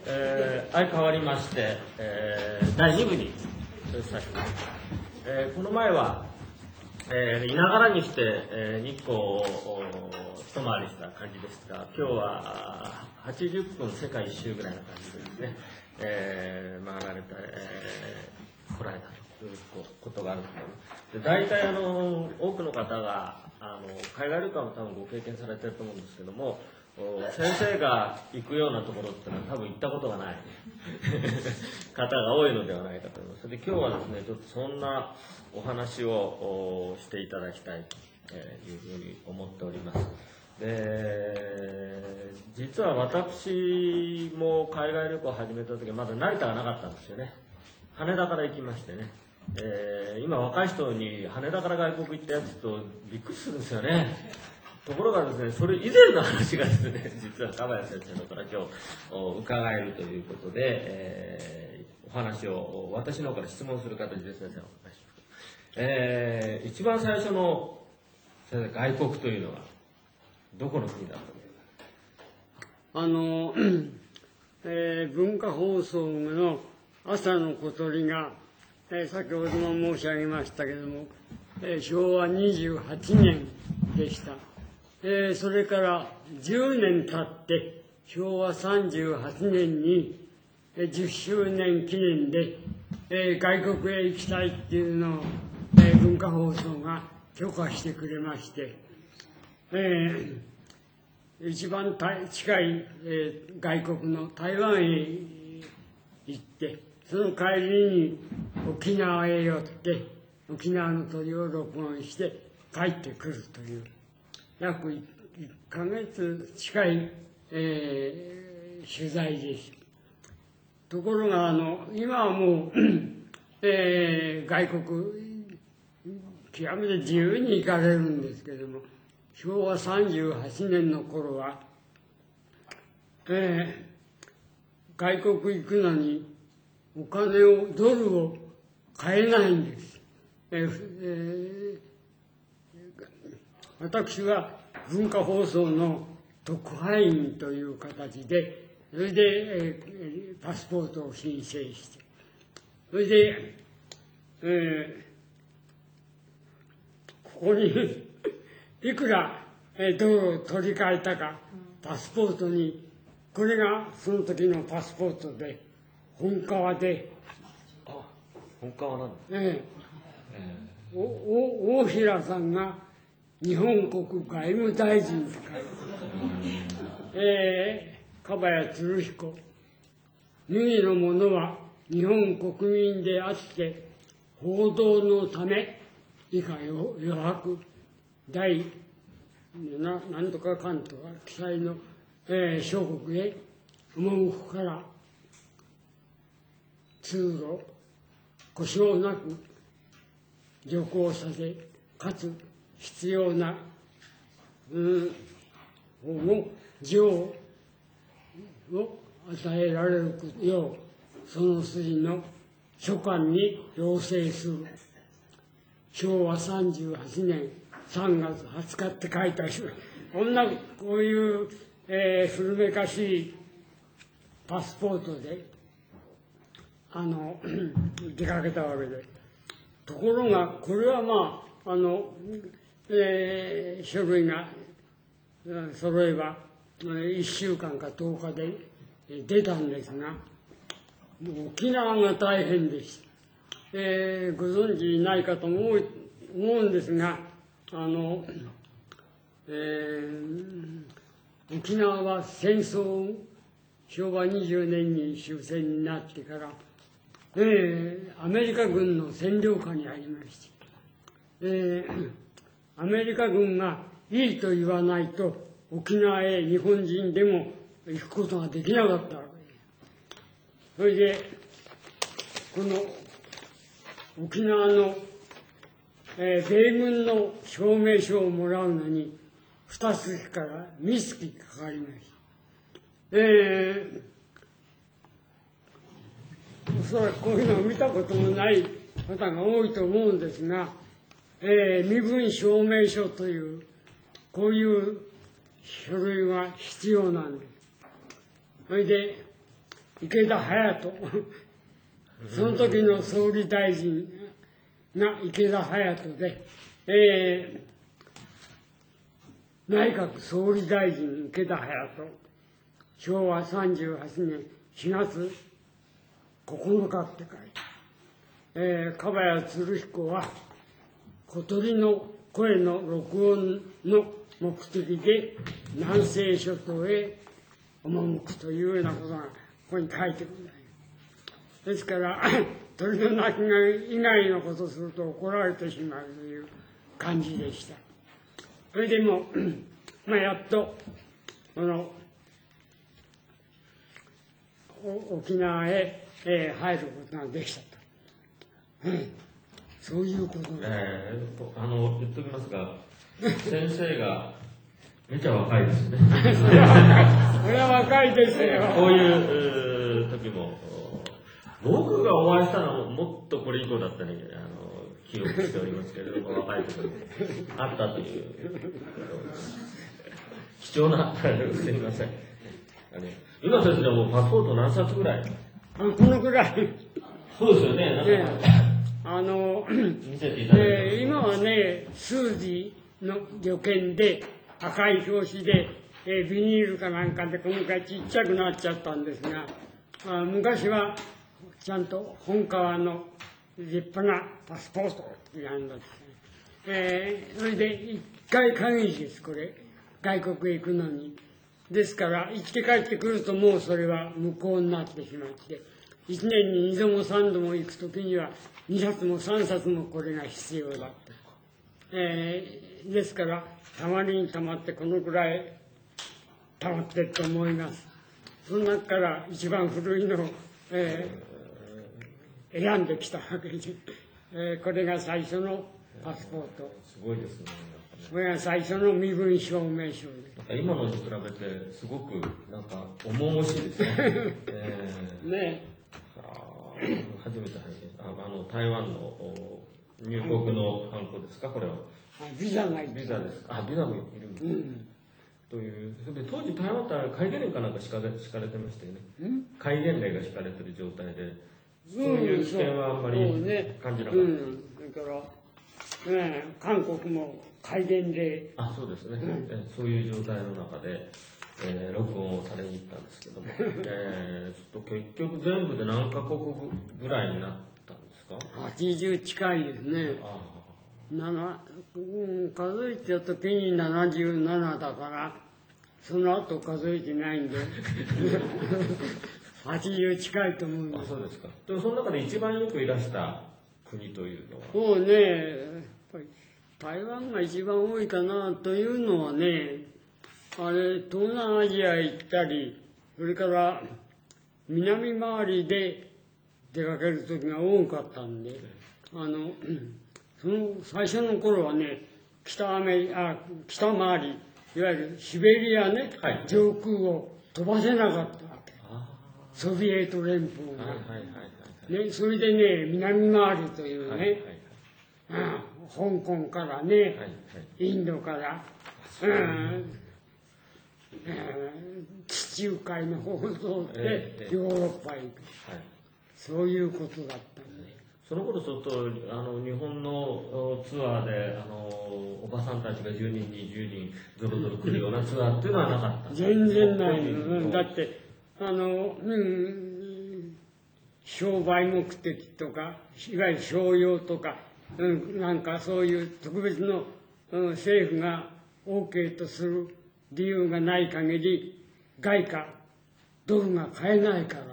相変わりまして、第2部にさせていただきます。この前は、いながらにして、日光を一回りした感じですが、今日は80分世界一周ぐらいの感じでですね、回られて、来られたということがあると思います。で、大体多くの方が海外旅行も多分ご経験されてると思うんですけども、先生が行くようなところっていうのは多分行ったことがない方が多いのではないかと思います。で、今日はですね、ちょっとそんなお話をしていただきたいというふうに思っております。で、実は私も海外旅行を始めた時はまだ成田がなかったんですよね。羽田から行きましてね。今若い人に羽田から外国行ったやつとびっくりするんですよね。ところがですね、それ以前の話がですね、実は樺谷先生のから今日伺えるということで、お話を私の方から質問する形で先生をお願いします。一番最初の先生、外国というのはどこの国だったんですか？ 文化放送の朝の小鳥が、先ほども申し上げましたけれども、昭和28年でした。それから10年経って昭和38年に10周年記念で、外国へ行きたいっていうのを、文化放送が許可してくれまして、一番近い、外国の台湾へ行って、その帰りに沖縄へ寄って沖縄の鳥を録音して帰ってくるという約1ヶ月近い、取材です。ところが今はもう、外国極めて自由に行かれるんですけれども、昭和38年の頃は、外国行くのにお金をドルを買えないんです。私は文化放送の特派員という形で、それで、パスポートを申請して、それで、ここにいくらドルを取り替えたか、パスポートに、これがその時のパスポートで、本革で、 本革なんですか？ 大平さんが日本国外務大臣って書いて、樺谷鶴彦、脱ぎの者は日本国民であって報道のため以下余白第なんとかかんとか記載の、諸国へ赴くから通路故障なく徐行させ、かつ必要な保護情を与えられるようその筋の書簡に要請する。昭和38年3月20日って書いてあります。こういう、古めかしいパスポートで出かけたわけで、ところがこれは書類が揃えば1週間か10日で出たんですが、沖縄が大変でした。ご存知ないかと思うんですが、沖縄は戦争昭和20年に終戦になってから、アメリカ軍の占領下にありまして、アメリカ軍がいいと言わないと沖縄へ日本人でも行くことができなかったわけです。それでこの沖縄の、米軍の証明書をもらうのに2月から3月かかりました。おそらくこういうのを見たこともない方が多いと思うんですが、身分証明書というこういう書類が必要なんです。それで池田隼人。その時の総理大臣が池田隼人で、内閣総理大臣池田隼人、昭和38年4月9日って書いて、樺谷鶴彦は小鳥の声の録音の目的で南西諸島へ赴くというようなことがここに書いてくる。ですから鳥の鳴き声以外のことをすると怒られてしまうという感じでした。それでもやっとこの沖縄へ入ることができたと、そういうことで、 言っときますが、先生がめちゃ若いですね。 それは若いですよ。 こういう時も、僕がお会いしたのはもっとこれ以降だったね、記憶しておりますけれども、若い時にあったという、貴重な、すみません。今先生はもうパスポート何冊ぐらい？ このぐらい。 そうですよね。見せていただいて、 今はね、数字の旅券で赤い表紙で、ビニールかなんかで今回ちっちゃくなっちゃったんですが、昔はちゃんと本革の立派なパスポートってやるんだって、それで一回限りです、これ。外国へ行くのに。ですから、行って帰ってくるともうそれは無効になってしまって、1年に2度も3度も行くときには2冊も3冊もこれが必要だった。ですから、たまりにたまってこのくらいたまってると思います。その中から一番古いのを、選んできたわけで、これが最初のパスポート。 すごいですね。 これが最初の身分証明書です。 今のと比べてすごくなんか重々しいですね。 ね初めて拝見台湾の入国のハンコですか、これは。 ビザがいる。 ビザですか。ビザもいるんです。という、それで当時台湾って戒厳令かなんか敷かれてましたよね。戒厳令が敷かれてる状態で、そういう危険はあんまり感じなかった。 それから、韓国も戒厳令。 そうですね。そういう状態の中で、録音をされに行ったんですけども、ちょっと結局全部で何カ国ぐらいになったんですか ？80近いですね。数えた時に77だから、その後数えてないんで、80近いと思うんです。 そうですか。でもその中で一番よくいらした国というのは？ そうね、やっぱり台湾が一番多いかなというのはね、東南アジア行ったり、それから南回りで出かける時が多かったんで、その最初の頃はね、北回り、いわゆるシベリアね、上空を飛ばせなかったわけ。ソビエト連邦が。それでね、南回りというね、香港からね、インドから、地中海の方を通ってヨーロッパへ行く。そういうことだったんで。 その頃ちょっと日本のツアーでおばさんたちが10人20人ゾロゾロ来るようなツアーっていうのはなかった。 全然ないの。だって商売目的とかいわゆる商用とか、なんかそういう特別の、政府が OK とする理由がない限り外貨ドルが買えないから。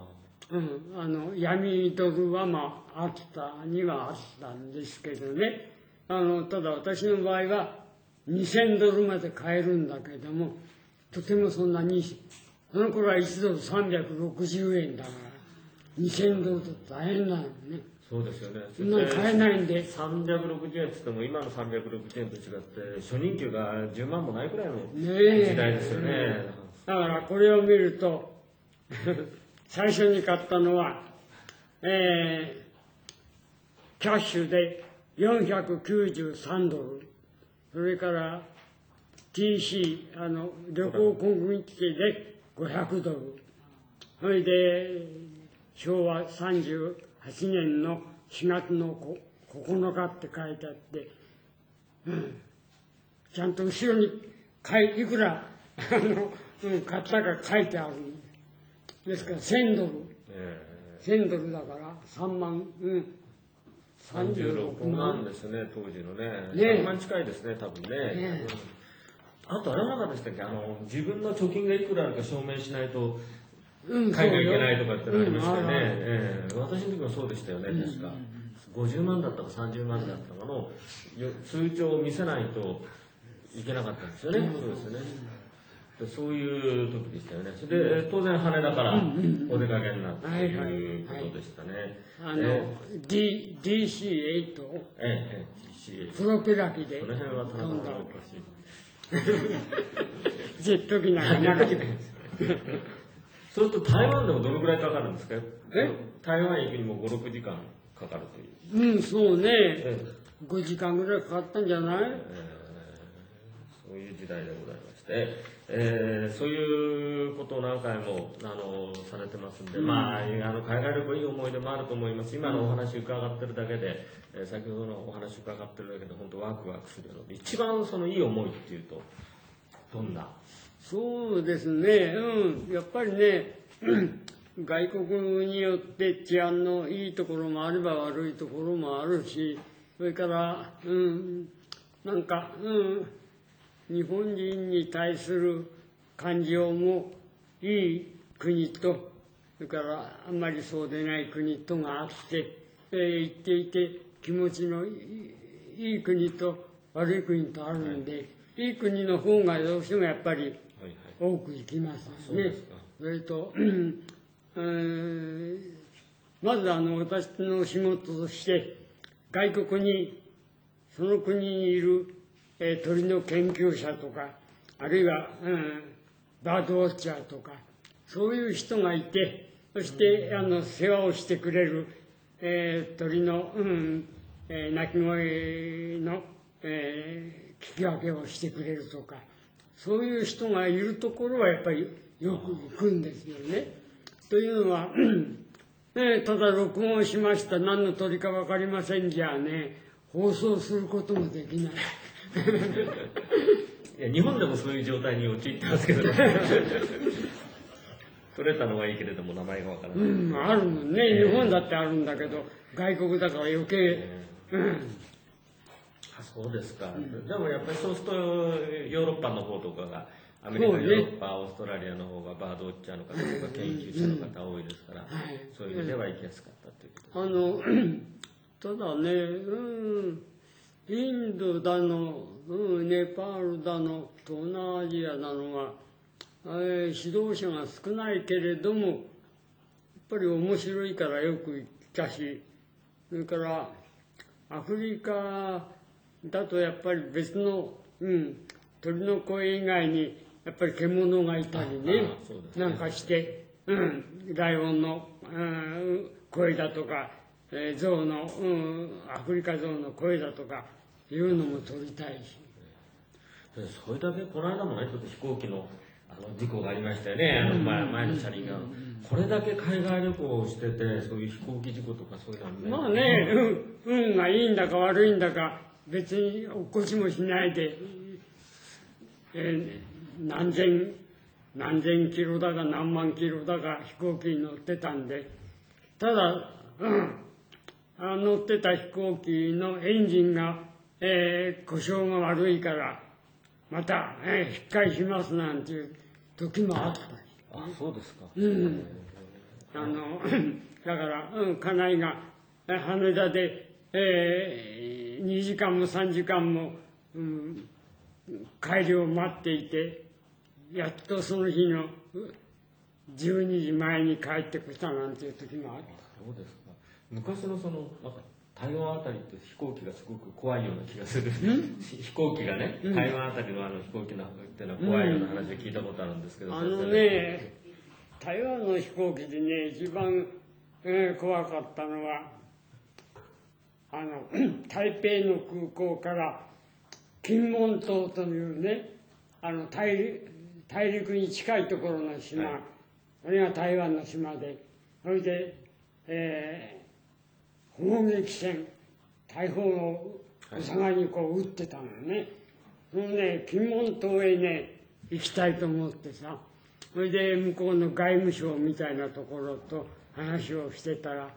闇ドルはあったにはあったんですけどね、ただ私の場合は2000ドルまで買えるんだけども、とてもそんなに、その頃は1ドル360円だから2000ドルと大変なのね。 そうですよね。 そんなに買えないんで、 360円って言っても今の360円と違って初任給が10万もないくらいの時代ですよね。 だからこれを見ると最初に買ったのは、キャッシュで493ドル、それから TC、旅行小組で500ドル、 それで、昭和38年の4月の9日って書いてあって、ちゃんと後ろにいくら買ったか書いてある。ですから1000ドル。1000ドルだから3万、 36万ですね、当時のね。3万近いですね、多分ね。あとあれなかったでしたっけ、自分の貯金がいくらあるか証明しないと海外行けないとかってのありましたよね。私の時もそうでしたよね、確か。50万だったか30万だったかの通帳を見せないといけなかったんですよね。そうですね。そういう時でしたよね。それで当然羽田からお出かけになったということでしたね。 DC-8 プロペラ機でその辺は田中さんがおかしい。 ジェット機なんかなかった。 そうすると台湾でもどのぐらいかかるんですか？台湾行くにも5、6時間かかるという。 そうね。5時間ぐらいかかったんじゃない？ そういう時代でございまして、そういうことを何回もされてますんで、海外旅行いい思い出もあると思います。今のお話伺ってるだけで、先ほどのお話伺ってるだけで本当ワクワクするので、一番そのいい思いっていうとどんな？ そうですね、やっぱりね、外国によって治安のいいところもあれば悪いところもあるし、それから、なんか、日本人に対する感情もいい国と、それからあんまりそうでない国とがあって、言っていて気持ちのいい国と悪い国とあるんで、いい国の方がどうしてもやっぱり多く行きますね。それと、まず私の仕事として外国にその国にいる鳥の研究者とか、あるいは、バードウォッチャーとか、そういう人がいて、そして世話をしてくれる、鳥の、鳴き声の、聞き分けをしてくれるとか、そういう人がいるところはやっぱりよく行くんですよね。というのは、ただ録音しました、何の鳥か分かりませんじゃあね、放送することもできない。 いや日本でもそういう状態に陥ってますけどね。取れたのはいいけれども名前がわからない。 あるもんね、日本だってあるんだけど、外国だから余計。 そうですか。でもやっぱりそうするとヨーロッパの方とかが、アメリカ、ヨーロッパ、オーストラリアの方がバードウォッチャーの方とか研究者の方多いですから、そういう意味では行きやすかったということです。 ただね、インドだの、ネパールだの、東南アジアだのは、指導者が少ないけれども、やっぱり面白いからよく行ったし、それからアフリカだとやっぱり別の、鳥の声以外にやっぱり獣がいたりね、なんかして、ライオンの、声だとか、象の、アフリカ象の声だとかいうのも撮りたいし。 それだけこの間もね、ちょっと飛行機の事故がありましたよね、前の車輪が。これだけ海外旅行をしてて、そういう飛行機事故とかそういうのはね。運がいいんだか悪いんだか、別に落っこちもしないで、何千キロだか何万キロだか飛行機に乗ってたんで、ただ、乗ってた飛行機のエンジンが、故障が悪いからまた、引っ返しますなんていう時もあった。 そうですか。 だから、家内が羽田で、2時間も3時間も、帰りを待っていて、やっとその日の12時前に帰ってきたなんていう時もあった。 そうですか。昔のなんか台湾あたりって飛行機がすごく怖いような気がする。飛行機がね、台湾あたりの飛行機のっていうのは怖いような話を聞いたことあるんですけど。 台湾の飛行機でね、一番、怖かったのは、台北の空港から金門島というね、大陸に近いところの島これが台湾の島で、それで、砲撃戦、大砲をお互いにこう撃ってたのね。そのね、金門島へね、行きたいと思ってさ、それで向こうの外務省みたいなところと話をしてたら、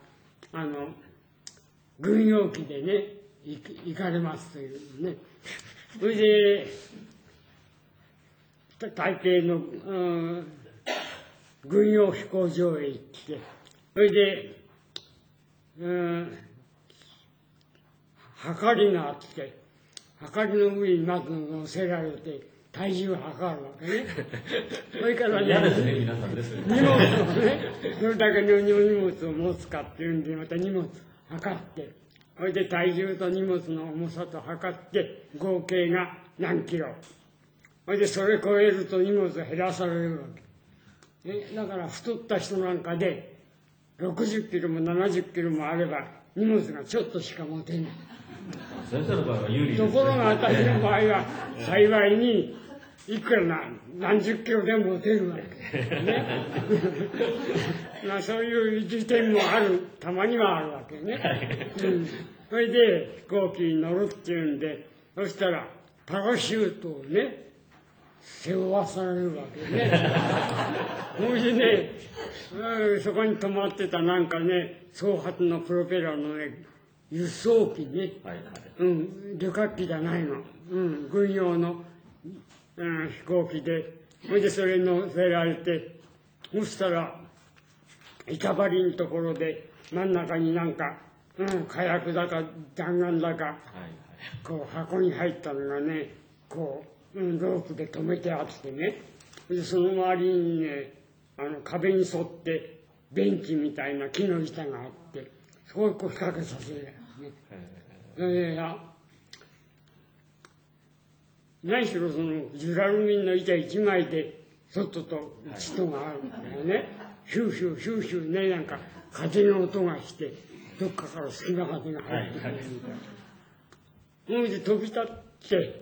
軍用機でね、行かれますというね。それで、台北の、軍用飛行場へ行って、それで、はかりがあって、はかりの上にまず乗せられて、体重を測るわけね。それからね、 嫌ですね、皆さんです。 荷物をね、どれだけの荷物を持つかっていうんで、また荷物測って、それで体重と荷物の重さと測って、合計が何キロ。それでそれ超えると荷物を減らされるわけ。ね、だから太った人なんかで、60キロも70キロもあれば、荷物がちょっとしか持てない。 先生の場合は有利ですね。 ところが私の場合は、幸いに、いくら何十キロでも持てるわけ。ね。まあそういう時点もある、たまにはあるわけね。それで飛行機に乗るっていうんで、そしたらパラシュートをね、背負わされるわけね。それでね、そこに止まってたなんかね、総発のプロペラのね、輸送機ね、旅客機じゃないの、軍用の、飛行機で、それでそれに乗せられて、そしたら、板張りのところで、真ん中になんか、火薬だか弾丸だか、こう箱に入ったのがね、こう、ロープで止めてあってね、でその周りにね、壁に沿ってベンチみたいな木の板があって、そこをこう引っ掛けさせるね。何しろそのジュラルミンの板一枚で外と内とがあるんだよね。ヒューヒューヒューヒューね、なんか風の音がして、どっかから隙間風が入ってくるみたいな。それで飛び立って、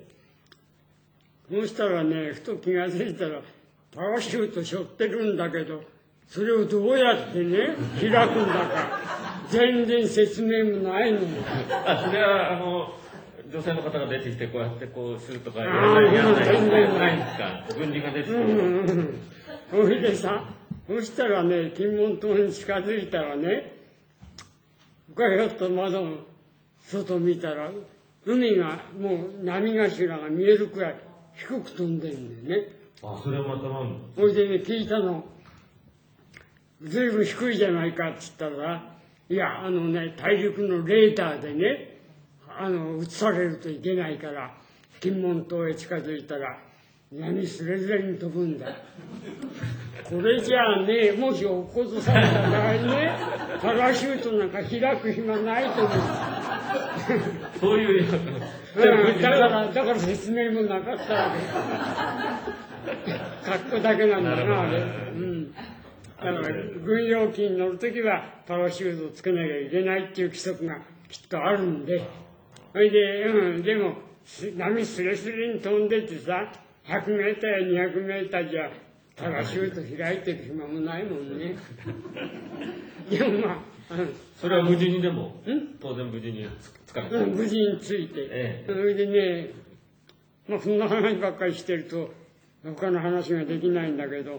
そうしたらね、ふと気がついたら、パラシュート背負ってるんだけど、それをどうやってね、開くんだか、全然説明もないの。 それは、女性の方が出てきて、こうやってこうするとか、やらないんですか。軍人が出てきて。 それでさ、そしたらね、金門島に近づいたらね、ガヤッと窓の外見たら、海がもう波頭が見えるくらい低く飛んでるんだよね。 あ、それはまたなんだ。 それでね、聞いたの、ずいぶん低いじゃないかって言ったら、いや、大陸のレーダーでね、映されるといけないから、金門島へ近づいたら、波すれすれに飛ぶんだ。これじゃあね、もし落っことされた場合ね、パラシュートなんか開く暇ないと思う。 そういう。 だから説明もなかったわけ。格好だけなんだな、あれ。だから、軍用機に乗るときはパラシュートをつけなきゃいけないっていう規則がきっとあるんで、それで、でも、波すれすれに飛んでてさ、100メーターや200メーターじゃ、パラシュート開いてる暇もないもんね。でもまあ、 それは無事にでも、当然無事につかれた。 無事について。それでね、まあそんな話ばっかりしてると、他の話ができないんだけど、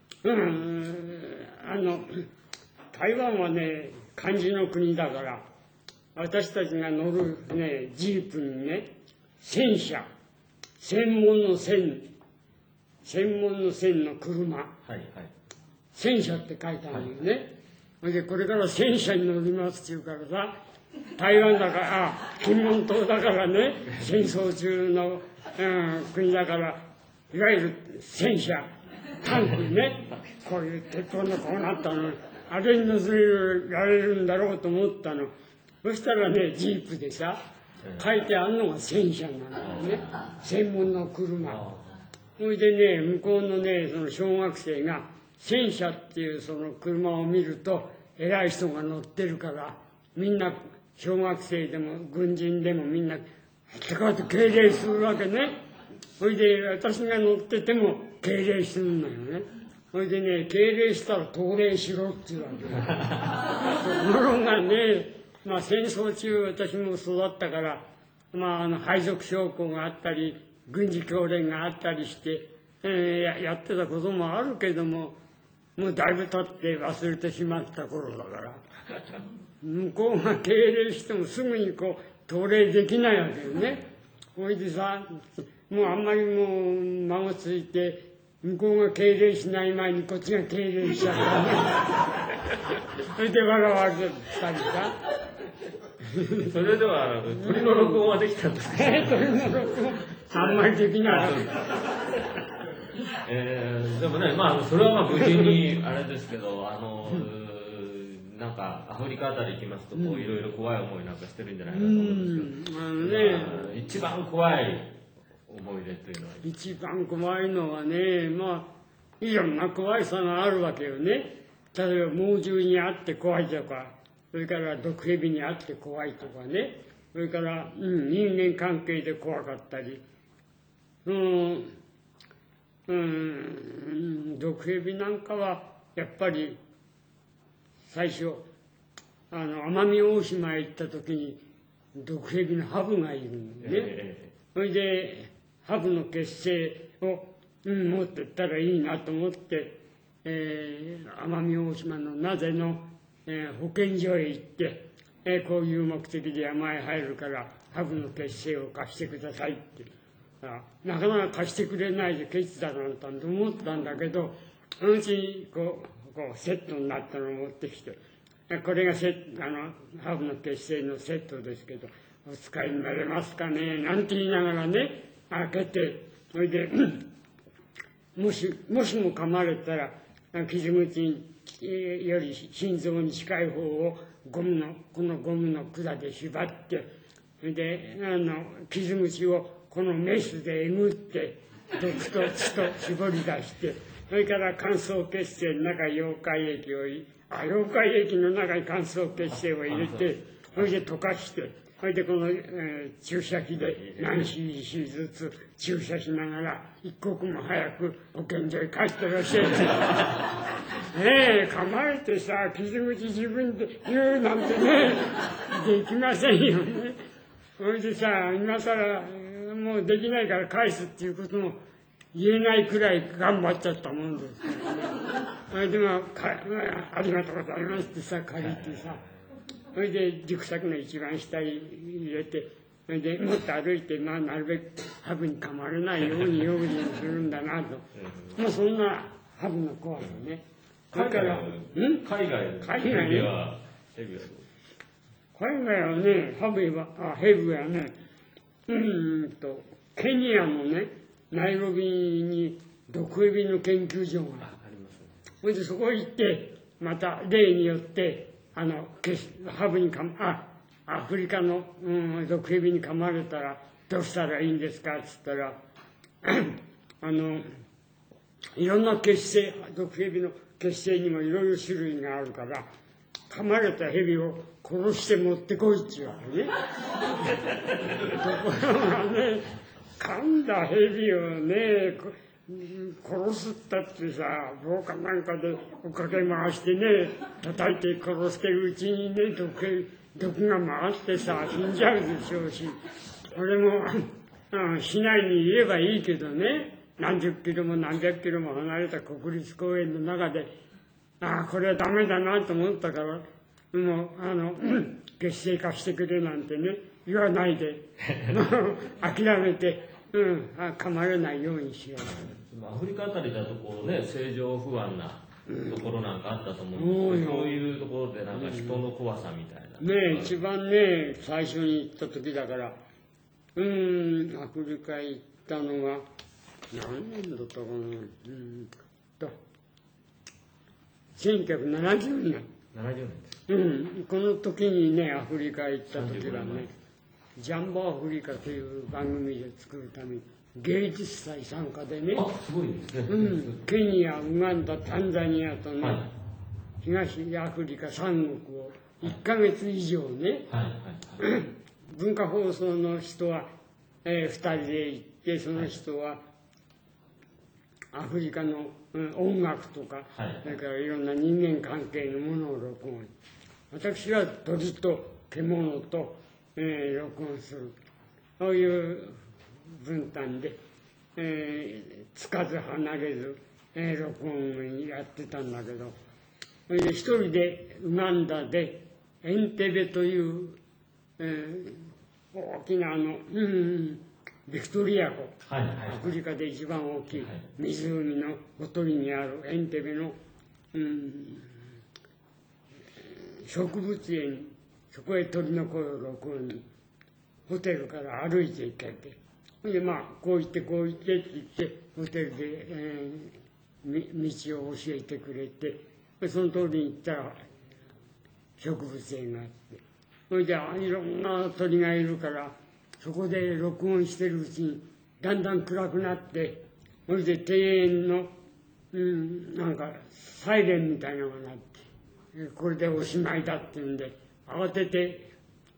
台湾はね、漢字の国だから、私たちが乗るね、ジープにね、戦車、専門の線の車、戦車って書いてあるよね。それでこれから戦車に乗りますって言うからさ、台湾だから、金門島だからね、戦争中の、国だから、いわゆる戦車、タンクね、こういう鉄砲のこうなったの、あれに乗せられるんだろうと思ったの。そしたらね、ジープでさ、書いてあるのが戦車なんだよね。専門の車。それでね、向こうのね、その小学生が、戦車っていうその車を見ると、偉い人が乗ってるから、みんな、小学生でも軍人でもみんな、ってこうやって敬礼するわけね。それで私が乗ってても敬礼するのよね。 それでね、敬礼したら投礼しろっていうわけよ。ところがね、まあ戦争中私も育ったから、まあ配属将校があったり、軍事教練があったりして、やってたこともあるけども、もうだいぶ経って忘れてしまった頃だから、向こうが敬礼してもすぐにこう、投礼できないわけよね。それでさ、もうあんまりもう間がついて、向こうが敬礼しない前にこっちが敬礼しちゃったね。それで笑われたりさ。 それでは鳥の録音はできたんですか？ 鳥の録音あんまりできない。 でもね、まあそれはまあ無事にあれですけど、なんかアフリカあたり行きますとこういろいろ怖い思いなんかしてるんじゃないかと思うんですけど、一番怖い思い出というのは一番怖いのはね、まあいろんな怖いさがあるわけよね。例えば猛獣に会って怖いとか、それから毒蛇に会って怖いとかね、それから、人間関係で怖かったり、毒蛇なんかはやっぱり最初奄美大島へ行った時に毒蛇のハブがいるのね。それでハブの血清を、持ってったらいいなと思って、奄美大島の名瀬の、保健所へ行って、こういう目的で山へ入るからハブの血清を貸してくださいってなかなか貸してくれないでケチだなんて思ったんだけど、そのうちにこうセットになったのを持ってきて、これがハブの血清のセットですけど、お使いになれますかねなんて言いながらね、開けて、それでもしも噛まれたら傷口より心臓に近い方をこのゴムの管で縛って、それで傷口をこのメスでえぐって毒と血と絞り出して、それから乾燥血清の中に溶解液を溶解液の中に乾燥血清を入れて、それで溶かして、それでこの、注射器で何 cc ずつ注射しながら一刻も早く保健所へ帰ってらっしゃいねえ、噛まれてさ傷口自分で言うなんてねできませんよね。それでさ今更もうできないから返すっていうことも言えないくらい頑張っちゃったもんですからね。それでありがとうございますってさ借りてさ、それでリュックサックの一番下に入れて、それでもっと歩いて、なるべくハブに噛まれないように用心するんだなと。もうそんなハブの怖さね。 海外はね、ヘビはね、ケニアのね、ナイロビに毒蛇の研究所があります。それでそこへ行って、また例によって、アフリカの、毒蛇に噛まれたらどうしたらいいんですかっつったらいろんな血清、毒蛇の血清にもいろいろ種類があるから噛まれた蛇を殺して持ってこいって言うわけね。ところがね、噛んだ蛇をね殺すったってさ、棒かなんかで追っかけ回してね叩いて殺してるうちにね毒が回ってさ死んじゃうでしょうし、俺も市内にいればいいけどね、何十キロも何百キロも離れた国立公園の中でこれはダメだなと思ったから、もう血清化してくれなんてね言わないで諦めて、噛まれないようにしよう。 アフリカあたりだとこうね政情不安なところなんかあったと思うんですけど、そういうところでなんか人の怖さみたいなね、一番ね最初に行った時だから、アフリカ行ったのが何年だったかな、1970年。 70年この時にねアフリカ行った時はね、ジャンボアフリカという番組で作るために芸術祭参加でね、 すごいですね、 ケニア、ウガンダ、タンザニアとね、東アフリカ3国を1ヶ月以上ね、文化放送の人は、2人で行って、その人はアフリカの音楽とか、それからいろんな人間関係のものを録音。私は鳥と獣と、録音する。そういう分担で、つかず離れず、録音やってたんだけど、それで一人でウガンダでエンテベという、大きなビクトリア湖、アフリカで一番大きい湖のほとりにあるエンテベの、植物園、そこへ鳥の声を録音に、ホテルから歩いて行けて、それでこう言ってこう言ってって言って、ホテルで、道を教えてくれて、その通りに行ったら植物園があって、それでいろんな鳥がいるから、そこで録音してるうちにだんだん暗くなって、それで庭園の、なんかサイレンみたいなのが鳴って、これでおしまいだっていうんで、慌てて、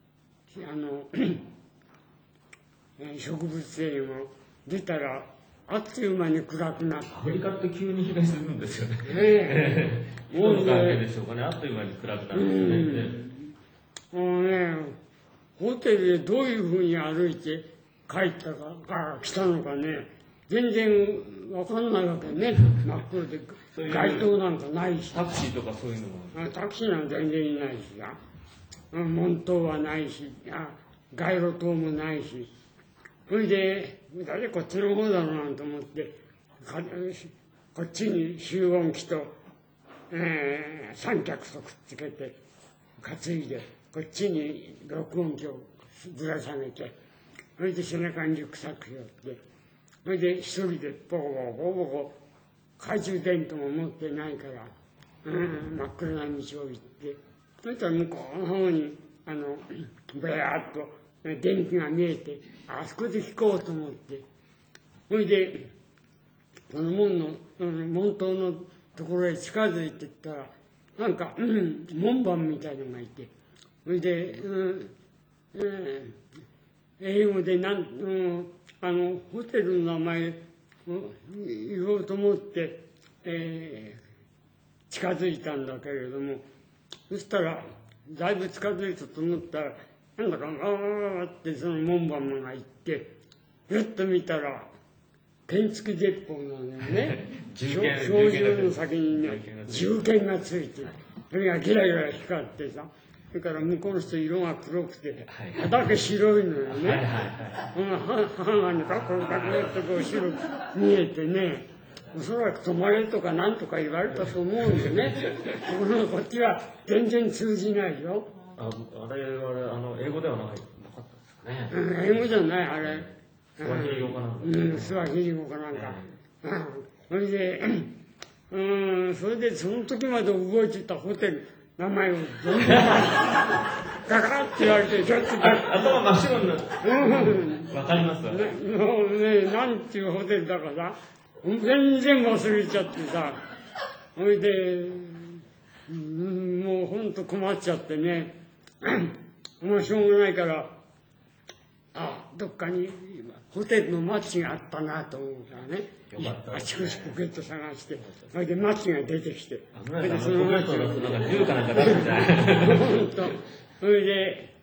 植物園を出たら、あっという間に暗くなって。 アフリカって急に日が沈むんですよね。もう関係でしょうかね。あっという間に暗くなるんですね。 もうね、ホテルでどういうふうに歩いて帰ったか、来たのかね、全然わかんないわけね。真っ黒で。街灯なんかないし。 タクシーとかそういうのも。 タクシーなんか全然いないしな。門灯はないし、街路灯もないし。それで、誰こっちの方だろうなんて思って、こっちに集音機と、三脚とくっつけて、担いで、こっちに録音機をぶら下げて、それで背中にリュックサック背負って、それで一人でボコボコボコボコ、懐中電灯も持ってないから、真っ暗な道を行って、そしたら向こうの方に、ぼやっと電気が見えて、あそこで聞こうと思って、それで、その門灯のところへ近づいていったら、なんか、門番みたいなのがいて、それで、英語でホテルの名前を言おうと思って、近づいたんだけれども、そしたら、だいぶ近づいたと思ったら、なんだか、ってその門番が言って、ふっと見たら、原付鉄砲なのよね。小銃の先にね、銃剣がついて、それがギラギラ光ってさ、それから向こうの人色が黒くて、だけ白いのよね。母がね、カクカクってこう白く見えてね、おそらく止まれとかなんとか言われたと思うんでね。こっちは全然通じないよ。 あれ、英語ではなかったですかね。 英語じゃない、あれ。 スワヒリ語かなんか。 スワヒリ語かなんか。それで、それでその時まで覚えてたホテル、名前を全然ガカって言われて、ちょっと頭真っ白になって。わかりますわ。 なんていうホテルだかさ、全然忘れちゃってさ、それで、もうほんと困っちゃってね、もうしょうがないから、どっかにホテルのマッチがあったなと思うからね、あちこちポケット探して、それでマッチが出てきて、 それでそのマッチをなんか銃かなんか出すんじゃないそれで、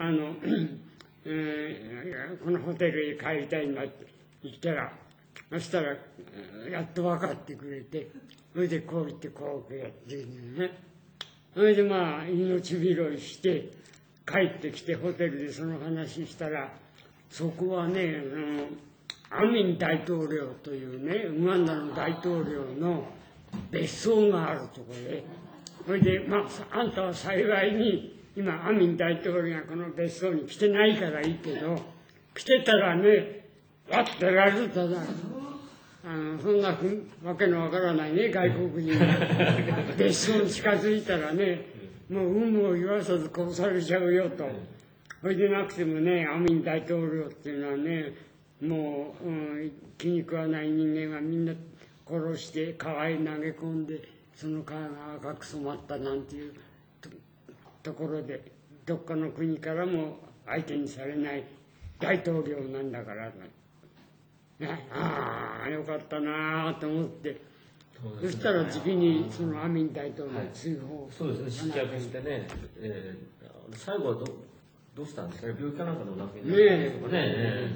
このホテルへ帰りたいんだって言ったら、そしたら、やっと分かってくれて、それでこう言ってこうやってるんだよね。それで命拾いして、帰ってきてホテルでその話したら、そこはね、アミン大統領というね、ウガンダの大統領の別荘があるところで、それで、あんたは幸いに、今、アミン大統領がこの別荘に来てないからいいけど、来てたらね、やってられただろ。そんなわけのわからないね、外国人が別荘に近づいたらね、もう有無を言わさず殺されちゃうよと。それでなくてもね、アミン大統領っていうのはね、もう、気に食わない人間がみんな殺して川へ投げ込んで、その川が赤く染まったなんていうところで、どっかの国からも相手にされない大統領なんだから、よかったなと思って、 そしたら時期にそのアミン大統領追放。 そうですね、失脚してね、最後はどうしたんですかね、病気かなんかでお亡くなりになったんですかね、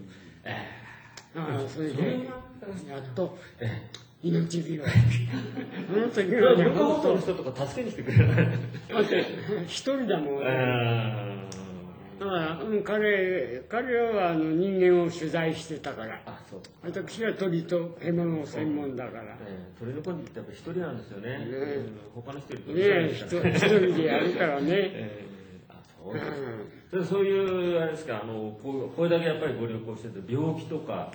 それで、やっと、命拾い。あの時ははね、 文化放本送の人とか助けに来てくれない。 一人だもん。だから、彼は人間を取材してたから。 あ、そう。 私は鳥と獣専門だから。 鳥の子ってやっぱ一人なんですよね。他の人より一人でやるからね。 そういうあれですか、これだけやっぱりご旅行してて病気とか、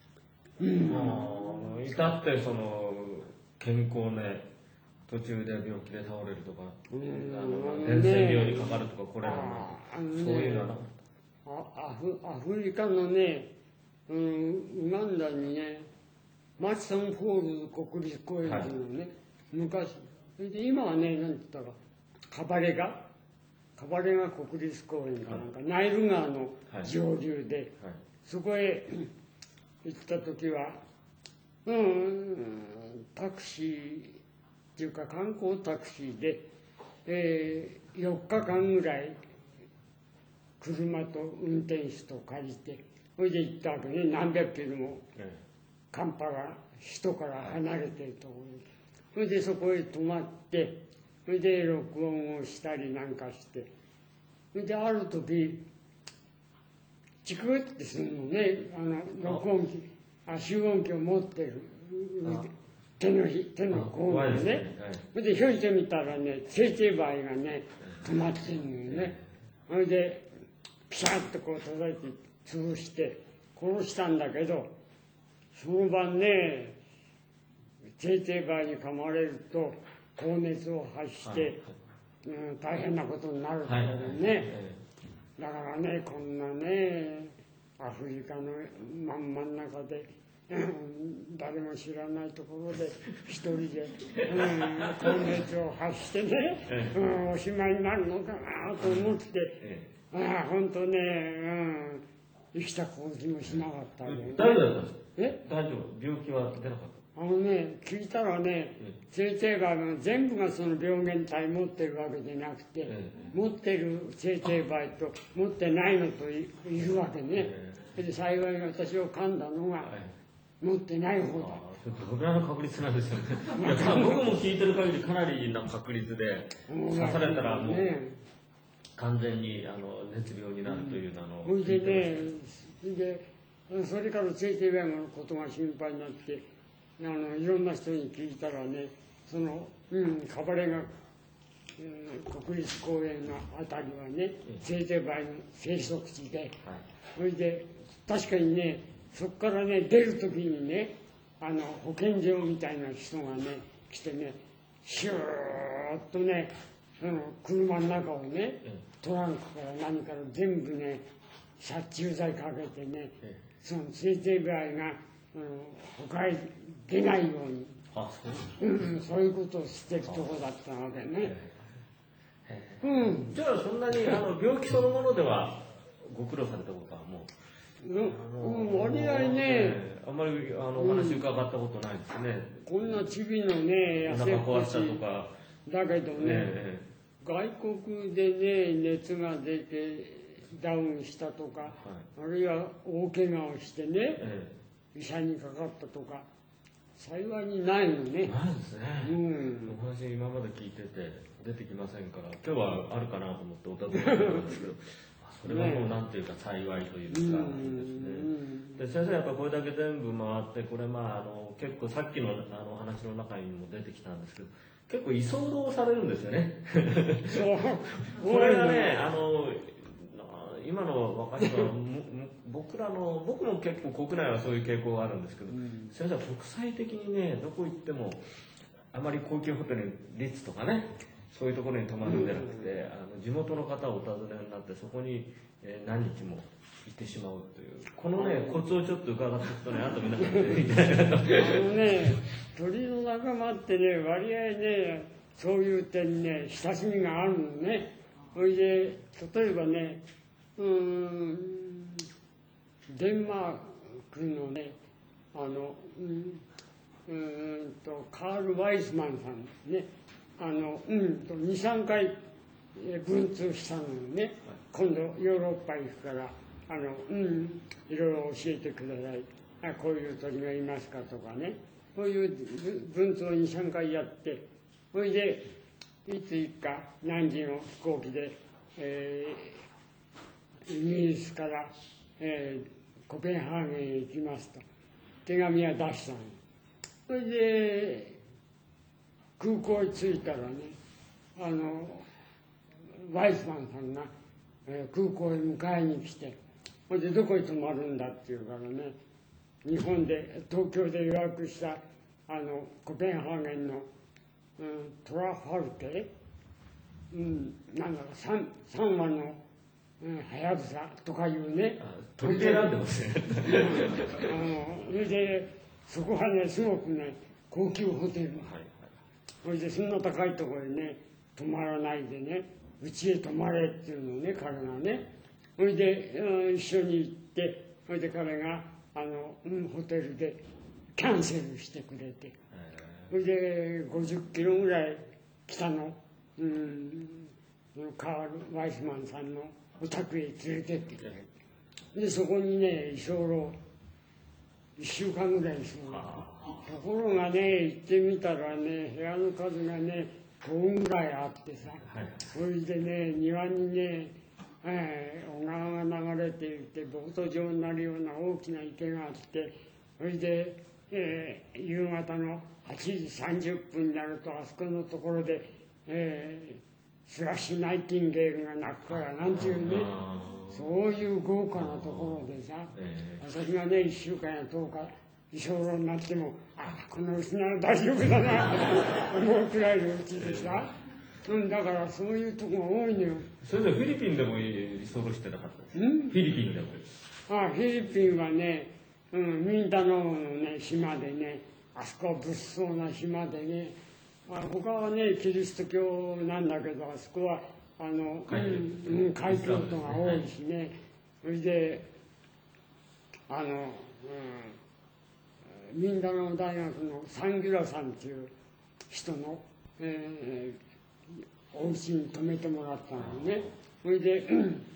至ってその健康ね、途中で病気で倒れるとか、伝染病にかかるとか、これそういうのはアフリカのね、ウガンダにね、マチソンフォールズ国立公園っていうのね、昔、それで今はね、なんて言ったか、カバレガ国立公園かなんか、ナイル川の上流で、そこへ行った時は、タクシーっていうか観光タクシーで、4日間ぐらい車と運転手と借りて、それで行ったわけね、何百キロも寒波が首都から離れてるところに。それでそこへ泊まって、それで録音をしたりなんかして、それである時、チクッてするのね、録音機、集音機を持ってる手の甲でね。それでひょいてみたらね、生成バイがね、止まってるのよね。それで、ピシャッとこう叩いて潰して殺したんだけど、その晩ね、生成バイに噛まれると高熱を発して、大変なことになるからね。だからね、こんなね、アフリカの真ん中で、誰も知らないところで一人で、高熱を発してね、おしまいになるのかなと思って、本当ね、生きた感じもしなかったよね。 大丈夫だったんですか？大丈夫、病気は出なかった？ 聞いたらね、生成バイが全部がその病原体持ってるわけじゃなくて、持ってる生成バイと持ってないのといるわけね。で幸い私を噛んだのが持ってない方だ。 どのぐらいの確率なんですよね。僕も聞いてる限りかなりな確率で刺されたらもう完全に熱病になるというのを聞いてました。 それから生成バイのことが心配になって、いろんな人に聞いたらね、カバレが、国立公園のあたりはね、生成バイの生息地で、それで確かにね、そこからね、出るときにね、保健所みたいな人がね、来てね、シューッとね、車の中をね、トランクから何から全部ね、殺虫剤かけてね、その生成バイが、他へ出ないように、そういうことをしてるとこだったわけね。 じゃあそんなに病気そのものではご苦労されたことはもう割合ね、 あんまりお話伺ったことないですね。 こんなチビのね、 お腹壊したとかだけどね、外国でね、熱が出てダウンしたとか、あるいは大怪我をしてね、医者にかかったとか、幸いにないのね。 ないですね。お話今まで聞いてて出てきませんから、今日はあるかなと思ってお尋ねしたんですけど、それはもうなんていうか幸いというかですね。で先生やっぱこれだけ全部回って、これ結構さっきの話の中にも出てきたんですけど、結構居候されるんですよね。これがね、今の若い人は僕も結構国内はそういう傾向があるんですけど、先生は国際的にね、どこ行ってもあまり高級ホテルリッツとかね、そういうところに泊まるんじゃなくて、地元の方をお訪ねになってそこに何日も行ってしまうという、このねコツをちょっと伺っていくとね、あと皆さん出てきて鳥の仲間ってね、割合ね、そういう点ね、親しみがあるのね。それで例えばね、デンマークのね、 カール・ワイスマンさんね、2、3回文通したのよね。今度ヨーロッパ行くから、いろいろ教えてください。こういう鳥がいますかとかね。こういう文通を2、3回やって、それで、いつ行くか、何時の飛行機で、イギリスから、コペンハーゲンへ行きますと、手紙は出したの。それで、空港へ着いたらね、ワイスマンさんが、空港へ迎えに来て、それでどこへ泊まるんだって言うからね、日本で、東京で予約した、コペンハーゲンの、トラファルテ、なんだろう、3羽の、はやぶさとかいうね。 鳥選んでますね。 それで、そこはね、すごくね、高級ホテル。それで、そんな高いところへね、泊まらないでね、うちへ泊まれっていうのをね、彼がね。それで、一緒に行って、それで彼が、ホテルでキャンセルしてくれて、それで、50キロぐらい北の、カール・ワイスマンさんのお宅へ連れてってくれて、で、そこにね、居候、1週間ぐらいする。ところがね、行ってみたらね、部屋の数がね、5分ぐらいあってさ、それでね、庭にね、小川が流れていて、ボート状になるような大きな池があって、それで、夕方の8時30分になると、あそこのところで、スラッシュナイティンゲールが鳴くからなんていうね、そういう豪華なところでさ、私がね、1週間や10日居候になっても、このうちなら大丈夫だな思うくらいのうちでさ、だからそういうとこが多いのよ。 それでフィリピンでも居候してなかったですか？フィリピンでも。 フィリピンはね、ミンダナオのね、島でね、あそこは物騒な島でね、他はね、キリスト教なんだけど、あそこは、海教徒が多いしね、それで、ミンダナオ大学のサンギュラさんっていう人の、お家に泊めてもらったのね。それで、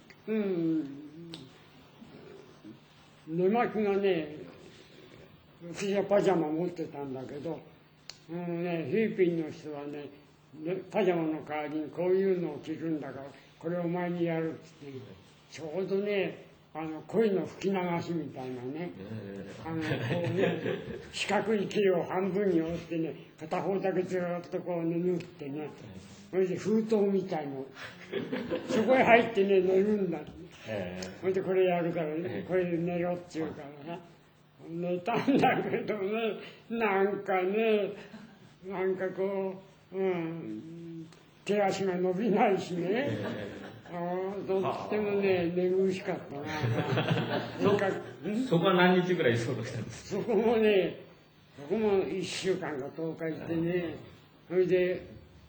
寝巻きがね、私はパジャマ持ってたんだけど、フィリピンの人はね、パジャマの代わりにこういうのを着るんだから、これをお前にやるって言って、ちょうどね、恋の吹き流しみたいなね、こうね、四角い木を半分に折ってね、片方だけずっとこうね、縫ってね、それで封筒みたいの、そこへ入ってね、寝るんだって。それでこれやるからね、これで寝ろって言うからね。寝たんだけどね、なんかこう、手足が伸びないしね、とってもね、寝苦しかったな。 そこは何日ぐらい居候したんですか？ そこも1週間か10日行ってね、それで、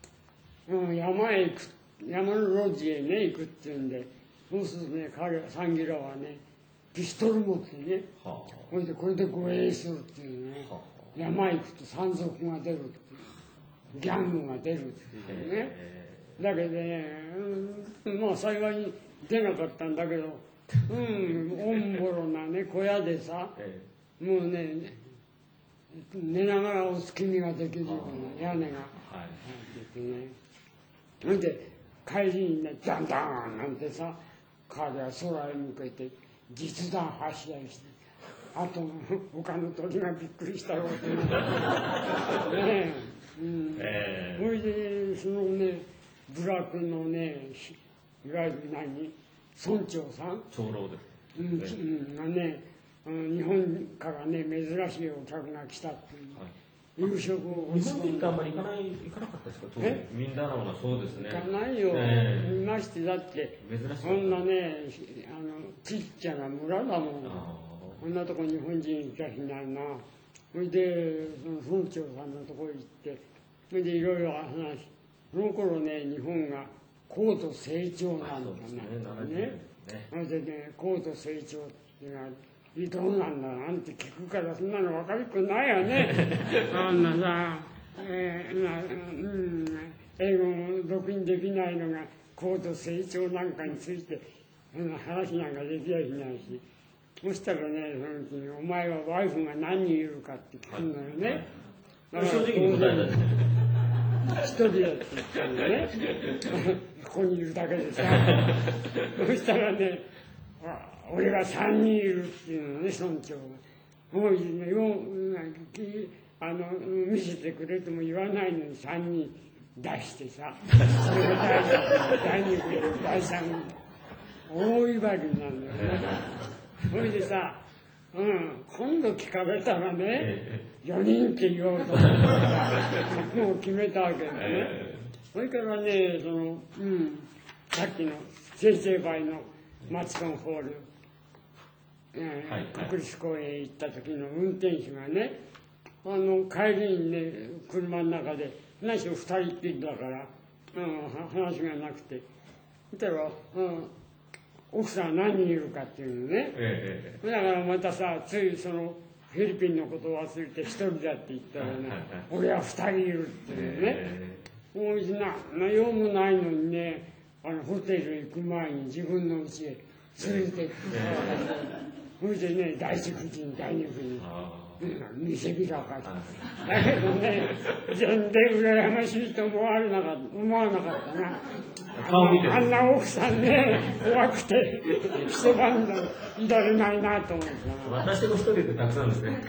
山の路地へね、行くっていうんで、そうするとね、サンギラはね、ピストル持ってね、それでこれで護衛するっていうね、山行くと山賊が出るっていう、ギャングが出るっていうね。だけどね、まあ幸いに出なかったんだけど、おんぼろなね、小屋でさ、もうね、寝ながらお月見ができるような屋根が入っててね。それで帰りにね、ダンダンなんてさ、彼は空へ向けて実弾発射して、あと他の鳥がびっくりしたろうとね。それで、そのね、部落のね、いわゆる村長さん長老です。 がね、日本からね、珍しいお客が来たっていう、夕食を日本人ってあんまり行かなかったですか？ミンダナオはそうですね。 行かないよ。いまして、だって、そんなね、ちっちゃな村だもん。こんなとこ日本人行きゃしないな。それで、その村長さんのところ行って、それでいろいろ話し、その頃ね、日本が高度成長なんだね。それでね、高度成長っていうのは、 どうなんだなんて聞くからそんなの分かるくないよね。あんなさ、英語を読にできないのが高度成長なんかについて話なんかできやしないし、そしたらね、そのうちにお前はワイフが何人いるかって聞くのよね。 正直に答えたですね。 一人だって言ったのね。ここにいるだけでさ。そしたらね、俺が3人いるっていうのね、村長が。もうね、見せてくれとも言わないのに3人出してさ、それが第2部、第3部、大威張りなんだよね。それでさ、今度聞かれたらね、4人って言おうと思ってさ、もう決めたわけだね。それからね、さっきの先生梅のマツコンホール、国立公園へ行った時の運転手がね、帰りにね、車の中で、何しろ2人って言うんだから、話がなくて、そしたら、奥さん何人いるかっていうのね。だからまたさ、ついそのフィリピンのことを忘れて1人だって言ったらね、俺は2人いるっていうね。もう用もないのにね、ホテル行く前に自分の家へ連れてって、それでね、第一夫人、第二夫人、見せびらかだ。だけどね、全然羨ましいと思わなかったな。あんな奥さんね、怖くて、一晩でいられないなと思った。 私の一人でたくさんですね。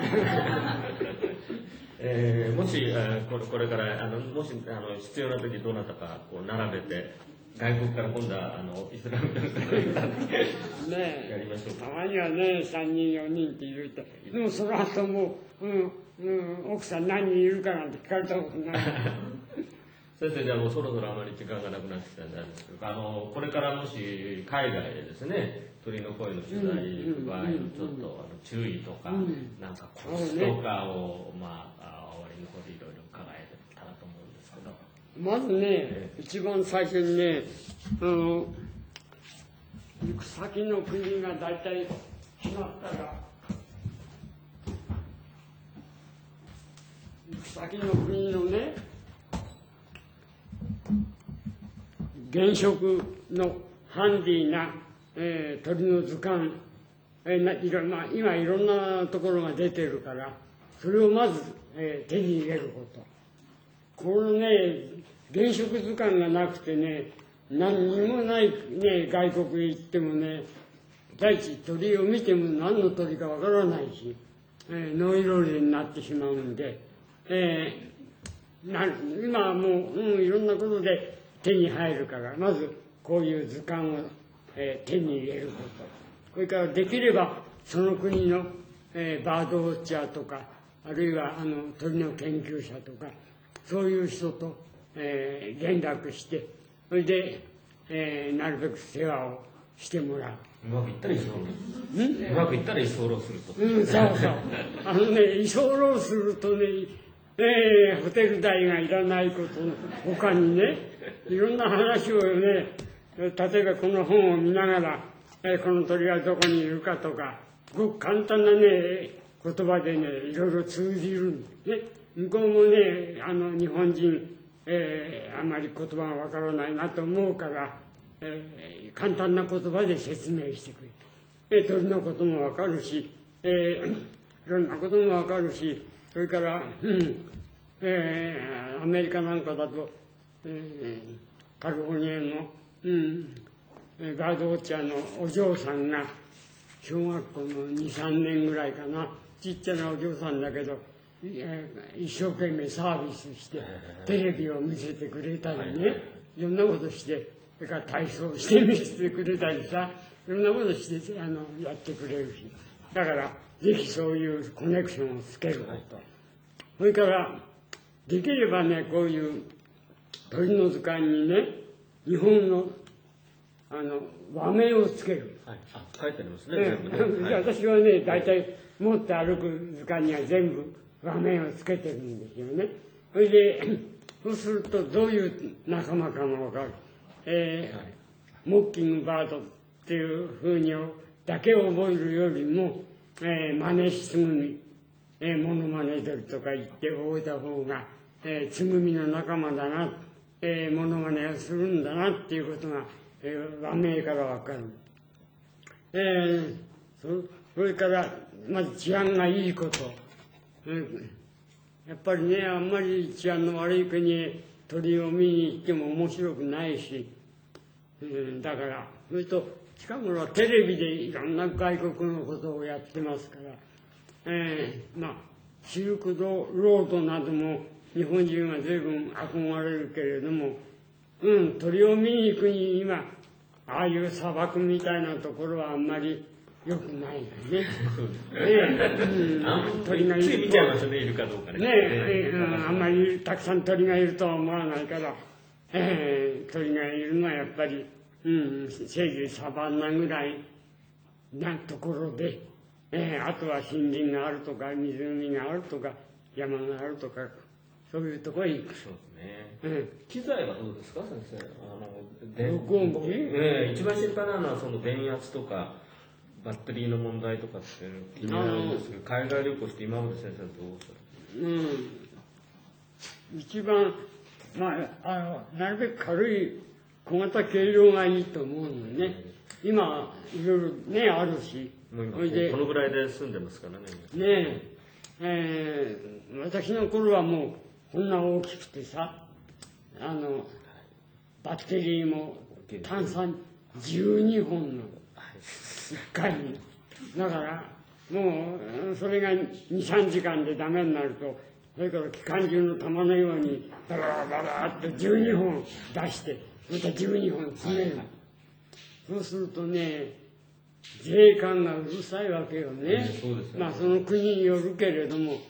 もし、これからもし必要な時どなたかこう並べて、外国から今度はイスラム教ねやりましょうか。 たまにはね、3人4人って言うて、でもその後も奥さん何人いるかなんて聞かれたことない。 先生、じゃあもうそろそろあまり時間がなくなってきたんであるんですけど、これからもし海外でですね、鳥の声の取材行く場合のちょっと注意とか、なんかコツとかを、終わりの方でいろいろ伺えたらと思うんですけど。 まずね、一番最初にね、行く先の国が大体決まったら、行く先の国のね、原色のハンディな、鳥の図鑑、今いろんなところが出てるから、それをまず、手に入れること。このね、原色図鑑がなくてね、何にもない、ね、外国へ行ってもね、第一鳥を見ても何の鳥かわからないし、ノイローゼになってしまうんで、今はもう、いろんなことで手に入るから、まずこういう図鑑を、手に入れること。それからできればその国の、バードウォッチャーとか、あるいは鳥の研究者とか、そういう人と、連絡して、それで、なるべく世話をしてもらう。 うまくいったら居候。うまくいったら居候すると。 そうそう。居候するとね、ホテル代がいらないことの他にね、いろんな話をね、例えばこの本を見ながら、この鳥はどこにいるかとか、ごく簡単なね、言葉でね、いろいろ通じるんですね。向こうもね、日本人、あまり言葉がわからないなと思うから、簡単な言葉で説明してくれる。鳥のこともわかるし、いろんなこともわかるし、それから、アメリカなんかだと、カリフォルニアの、ガードウォッチャーのお嬢さんが、小学校の2、3年ぐらいかな、ちっちゃなお嬢さんだけど、一生懸命サービスして、テレビを見せてくれたりね、いろんなことして、それから体操して見せてくれたりさ、いろんなことしてやってくれるし、だからぜひそういうコネクションをつけること。それからできればね、こういう鳥の図鑑にね、日本の和名をつける。 書いてありますね。 私はね、大体持って歩く図鑑には全部和名をつけてるんですよね。それで、そうするとどういう仲間かがわかる。モッキングバードっていうふうにだけ覚えるよりも、 真似しつぐみ、モノマネ鳥とか言って覚えた方が、つぐみの仲間だな、モノマネをするんだなっていうことが、和名からわかる。それから、まず治安がいいこと。やっぱりね、あんまり治安の悪い国へ鳥を見に行っても面白くないし、だから、それと、近頃はテレビでいろんな外国のことをやってますから、まあ、シルクロードなども日本人は随分憧れるけれども、鳥を見に行くに今、ああいう砂漠みたいなところはあんまり良くないよね。 鳥がいる。見ちゃいますね、いるかどうかね。 あんまりたくさん鳥がいるとは思わないから、鳥がいるのはやっぱり、せいぜいサバンナぐらいなところで、あとは森林があるとか、湖があるとか、山があるとか、そういうところへ行く。 そうですね。機材はどうですか、先生。 録音機？ 一番心配なのは、その電圧とか、バッテリーの問題とかって気になるんですけど、海外旅行して今まで先生どうされて？ 一番、なるべく軽い小型軽量がいいと思うのね。今、いろいろね、あるし。 もう今、このぐらいで済んでますからね。 ね私の頃はもう、こんな大きくてさ、バッテリーも単三12本の1回に。だから、もう、それが2、3時間でダメになると、それから機関銃の弾のように、バラバラっと12本出して、また12本詰める。そうするとね、税関がうるさいわけよね。まあその国によるけれども、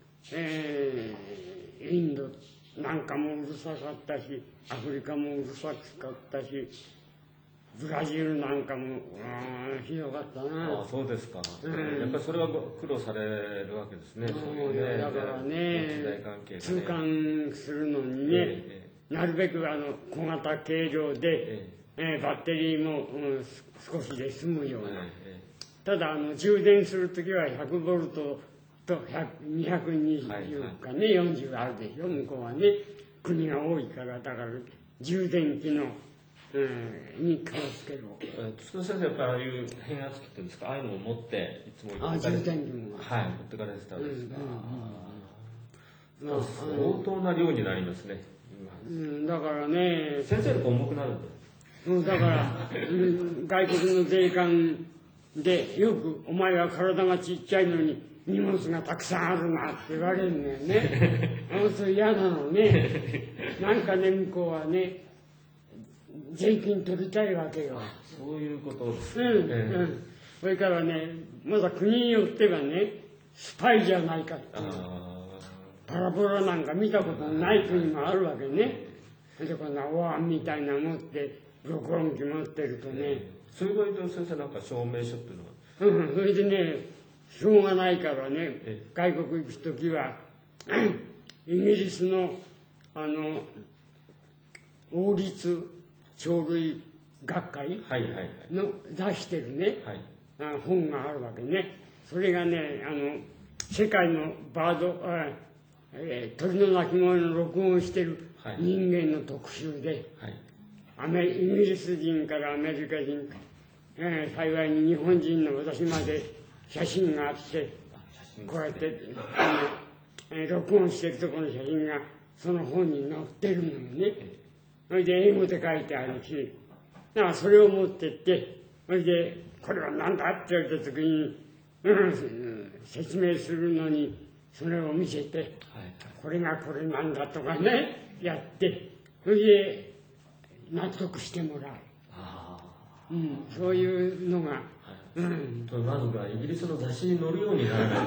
インドなんかもうるさかったし、アフリカもうるさかったし、ブラジルなんかもひどかったな。 そうですか。やっぱりそれは苦労されるわけですね。 だからね、通関するのにね、なるべく小型軽量で、バッテリーも、少しで済むような。ただ充電するときは100ボルトと220かね、40あるでしょ、向こうはね。国が多いから、だから充電器の、に気をつけろ。 先生、やっぱりああいう変圧器っていうんですか、ああいうのを持っていつも充電器も。 はい、持ってかれてたんですか。相当な量になりますね。 だからね、 先生より重くなるんだ。 だから、外国の税関でよくお前は体がちっちゃいのに荷物がたくさんあるなって言われるんだよね。それ嫌なのね。なんかね、向こうはね、税金取りたいわけよ。 そういうことです。 それからね、まだ国によってはね、スパイじゃないかって。パラボラなんか見たことない国もあるわけね。で、こんなお椀みたいなの持って、録音機持ってるとね。 そういう場合と先生なんか証明書っていうのはそれでね、しょうがないからね、外国行くときは、イギリスの、王立鳥類学会の出してるね、本があるわけね。それがね、世界のバード、鳥の鳴き声の録音をしてる人間の特集で、イギリス人からアメリカ人、幸いに日本人の私まで写真があって、こうやって、録音してるところの写真がその本に載ってるのよね。それで英語で書いてあるし、だからそれを持ってって、それで、これは何だって言われた時に、説明するのに、それを見せて、これがこれなんだとかね、やって、それで納得してもらう。そういうのが、 まずはイギリスの雑誌に載るようにならない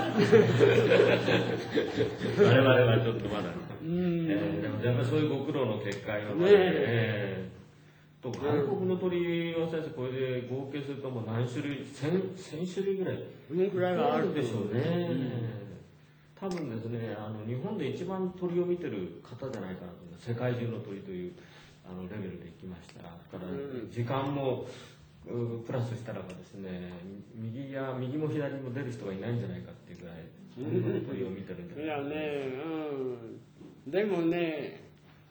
と我々はちょっとまだ、でもやっぱりそういうご苦労の結果今まで、外国の鳥は先生これで合計するともう何種類1000種類ぐらいそのくらいはあるでしょうね。多分ですね、日本で一番鳥を見てる方じゃないかなと、世界中の鳥というレベルでいきましたら、だから時間もプラスしたらばですね、右も左も出る人がいないんじゃないかっていうぐらい、そんな鳥を見てるんじゃないかと思います。 いやね、でもね、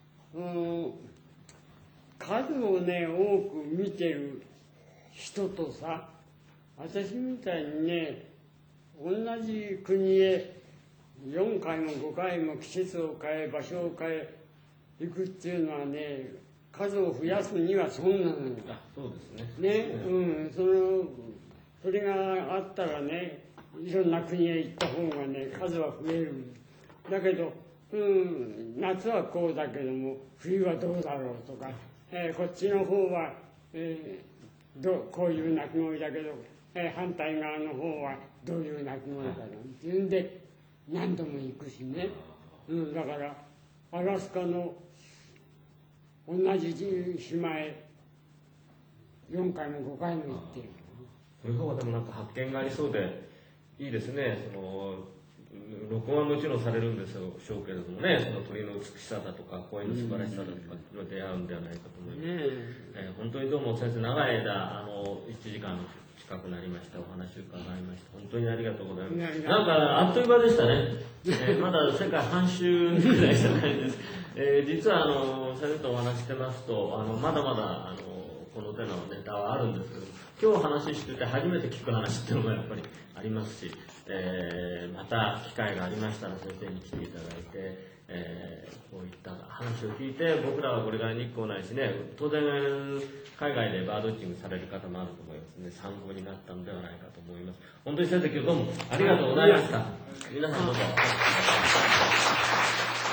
数をね、多く見てる人とさ、私みたいにね、同じ国へ4回も5回も季節を変え、場所を変え、行くっていうのはね、数を増やすにはそんなのよ。 あ、そうですね。 ね、それがあったらね、いろんな国へ行った方がね、数は増える。だけど、夏はこうだけども、冬はどうだろうとか、こっちの方は、こういう鳴き声だけど、反対側の方はどういう鳴き声だろうっていうんで、何度も行くしね。だから、アラスカの同じ島へ4回も5回も行ってる。 そういう方がでもなんか発見がありそうでいいですね。録音はもちろんされるんでしょうけれどもね、その鳥の美しさだとか声の素晴らしさだとかに出会うんではないかと思います。本当にどうも先生長い間1時間近くなりましたお話を伺いました。本当にありがとうございます。なんかあっという間でしたね。まだ世界半周ぐらいじゃないです。実は先生とお話してますとまだまだこの手のネタはあるんですけど、今日話してて初めて聞く話っていうのもやっぱりありますし、また機会がありましたら先生に来ていただいて、こういった話を聞いて、僕らはこれから日光ないしね、当然海外でバードウォッチングされる方もあると思いますので、参考になったのではないかと思います。本当に先生今日どうもありがとうございました。皆さんどうぞ。